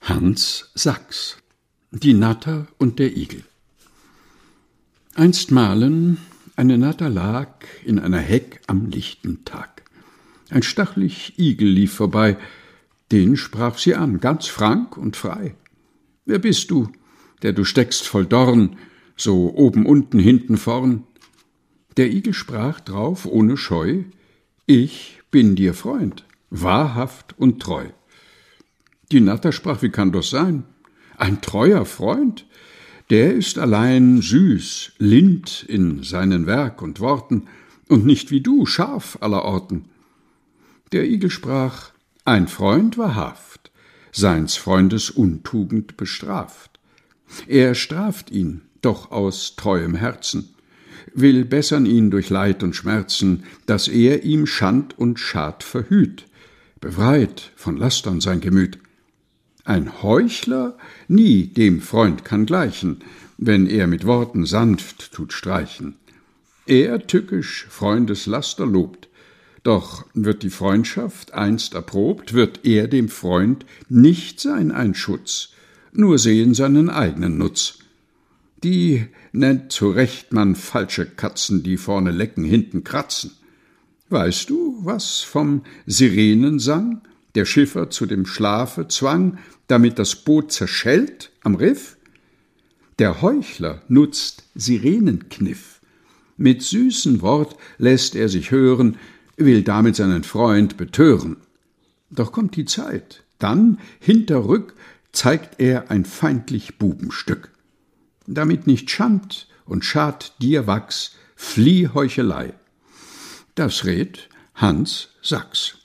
Hans Sachs. Die Natter und der Igel. Einstmalen eine Natter lag in einer Heck am lichten Tag. Ein stachlig Igel lief vorbei, den sprach sie an, ganz frank und frei. »Wer bist du, der du steckst voll Dorn, so oben, unten, hinten, vorn?« Der Igel sprach drauf ohne Scheu, »Ich bin dir Freund, wahrhaft und treu.« Die Natter sprach, »Wie kann das sein? Ein treuer Freund, der ist allein süß, lind in seinen Werk und Worten und nicht wie du, scharf allerorten.« Der Igel sprach, »Ein Freund wahrhaft, seins Freundes Untugend bestraft. Er straft ihn, doch aus treuem Herzen, will bessern ihn durch Leid und Schmerzen, dass er ihm Schand und Schad verhüt, befreit von Lastern sein Gemüt. Ein Heuchler nie dem Freund kann gleichen, wenn er mit Worten sanft tut streichen. Er tückisch Freundes Laster lobt, doch wird die Freundschaft einst erprobt, wird er dem Freund nicht sein ein Schutz, nur sehen seinen eigenen Nutz. Die nennt zu Recht man falsche Katzen, die vorne lecken, hinten kratzen. Weißt du, was vom Sirenensang der Schiffer zu dem Schlafe zwang, damit das Boot zerschellt am Riff? Der Heuchler nutzt Sirenenkniff. Mit süßen Wort lässt er sich hören, will damit seinen Freund betören. Doch kommt die Zeit, dann hinterrück zeigt er ein feindlich Bubenstück. Damit nicht Schand und Schad dir wachs, flieh Heuchelei. Das rät Hans Sachs.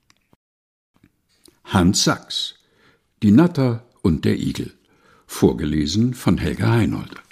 Hans Sachs. Die Natter und der Igel. Vorgelesen von Helga Heinold.